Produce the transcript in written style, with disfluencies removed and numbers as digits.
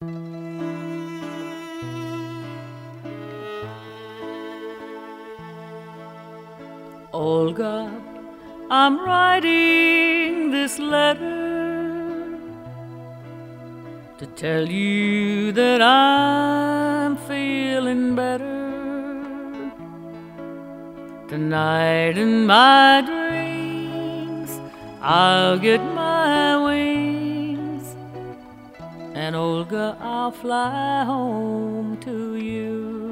Olga, I'm writing this letter to tell you that I'm feeling better. Tonight in my dreams I'll get my wings, and Olga, I'll fly home to you.